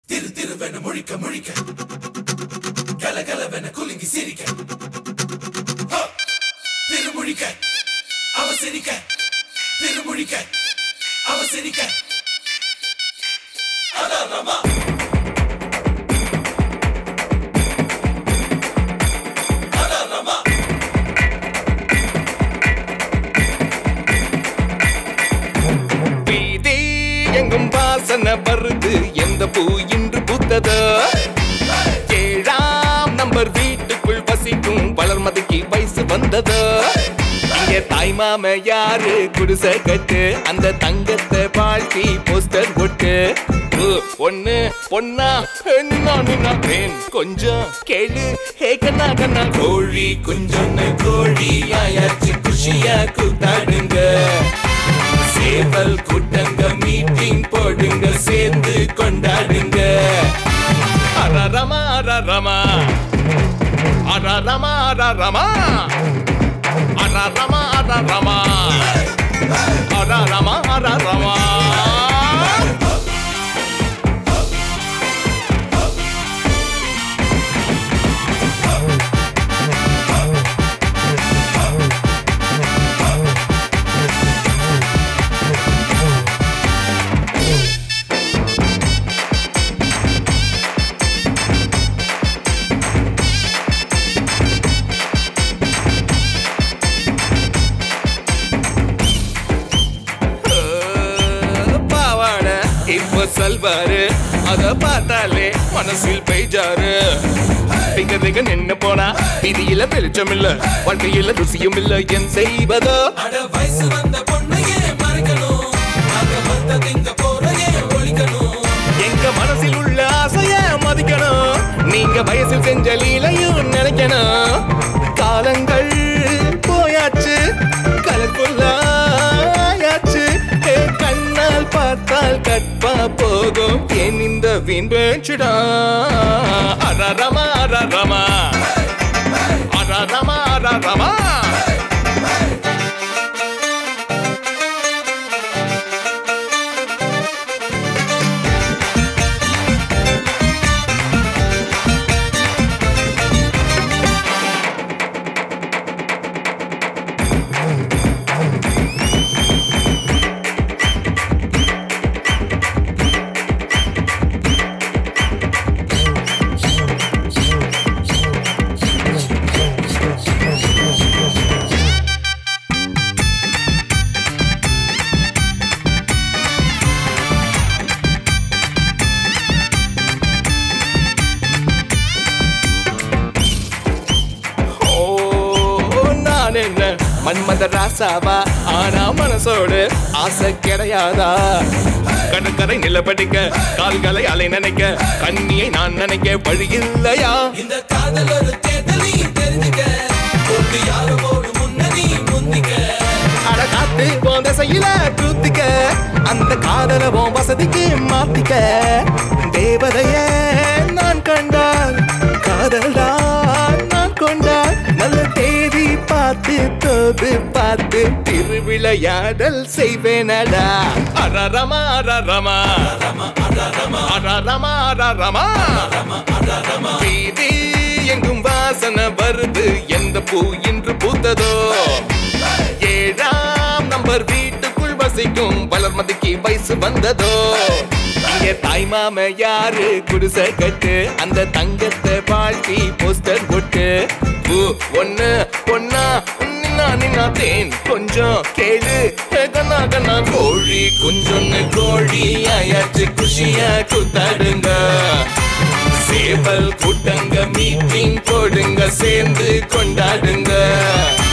திரு திருவென முழிக்க முழிக்க கலகலவென குலுங்கி சிரிக்க திருமுழிக்க அவ சிரிக்க திருமுழிக்க அவ சிரிக்க அதான் ரமா அதான் ரமா வீதி எங்கும் வாசனை வருது எந்த பூ இன்று பூத்ததோ ஏழாம் நம்பர் வீட்டுக்குள் வசிக்கும் வளர்மதிக்கு வயசு வந்ததோ இங்க தாய் மாம யாரு குடிசை கட்டு அந்த தங்கத்தை வாழ்த்தி போஸ்டர் போட்டு ஒண்ணு பொண்ணா நின்னான் கொஞ்சம் கேளு ஹே கண்ணா கண்ணா கோழி குஞ்சொன்னு கோழி ஆயாச்சு குஷியா கூத்தாடுங்க சேவல் கூட்டங்க மீட்டிங் போடுங்க சேர்ந்து கொண்டாடுங்க அரரமா அரரமா அரரமா அரரமா அரரமா அரரமா அரரமா அரரமா இப்ப சொல்வாரு அத பார்த்தாலே மனசில் பெய்ஜாரு திங்க திங்க நின்னு போனா விதியில வெளிச்சம் இல்ல வாழ்க்கையில ருசியும் இல்ல என் செய்வதோ அட வயசு வந்த பொண்ணையே மறக்கணும் அங்க வந்த திங்க போறையே ஒழிக்கணும் எங்க மனசில் உள்ள ஆசைய மதிக்கணும் நீங்க வயசில் செஞ்ச லீலையும் நினைக்கணும் காலங்கள் போயாச்சு கலர்ஃபுல்லாயாச்சு கண்ணால் பார்த்தால் கற்பா போகும் என் இந்த வீண் பேச்சுடா அரரமா அரரமா அரரமா அரரமா மன்மத ராசாவா ஆனா மனசோடு ஆசை கிடையாதா கடற்கரை நிலப்படிக்க கால்களை அலை நினைக்க கண்ணியை நான் நினைக்க வழி இல்லையா இந்த காதல் ஒரு தேடலி தெரிஞ்சுக்க போட்டு யாரோடு முன்னணி முந்திக்க அட காத்து போந்த செய்யல கூத்திக்க அந்த காதல போம் வசதிக்கு மாத்திக்க தேவதைய நான் கண்டால் காதல்டா நான் கொண்டால் நல்ல தேதி பார்த்து தோது பார்த்து திருவிளையாடல் செய்வேனடா அரரமா அரரமா அரரமா அரரமா வீதி எங்கும் வாசனை வருது எந்த பூ இன்று பூத்ததோ ஏழாம் நம்பர் வீட்டுக்குள் வசிக்கும் வளர்மதிக்கு வயசு வந்ததோ இங்க தாய் மாம யாரு குடிசை கட்டு அந்த தங்கத்தை வாழ்த்தி போஸ்டர் போட்டு ஒண்ணு பொண்ணா நின்னா தேன் கொஞ்சம் கேளு கண்ணா கண்ணா கோழி குஞ்சொன்னு கோழி ஆயாச்சு குஷியா கூத்தாடுங்க சேவல் கூட்டங்க மீட்டிங் போடுங்க சேர்ந்து கொண்டாடுங்க